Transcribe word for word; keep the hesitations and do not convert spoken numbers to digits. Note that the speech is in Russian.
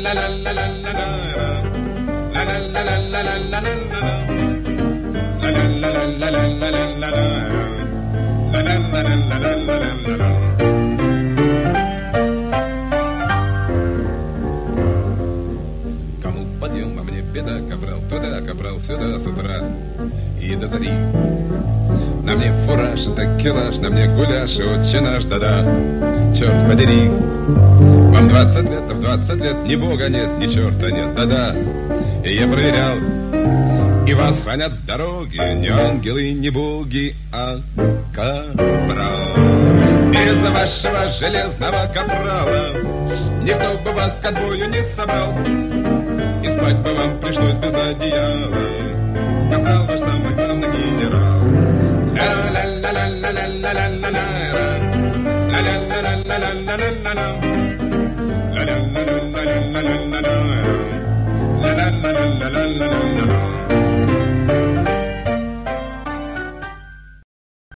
Кому подъем, а мне беда, капрал, туда, капрал, сюда с утра и до зари. На мне фураж и такелаж, на мне гуляш и отче наш, да-да, черт подери. Вам двадцать лет, а в двадцать лет ни бога нет, ни черта нет, да-да. И я проверял, и вас хранят в дороге не ангелы, не боги, а капрал. Из-за вашего железного капрала никто бы вас к отбою не собрал, и спать бы вам пришлось без одеяла. Капрал ваш самый главный генерал. La la la la la la la la la la la la la la la la la la la la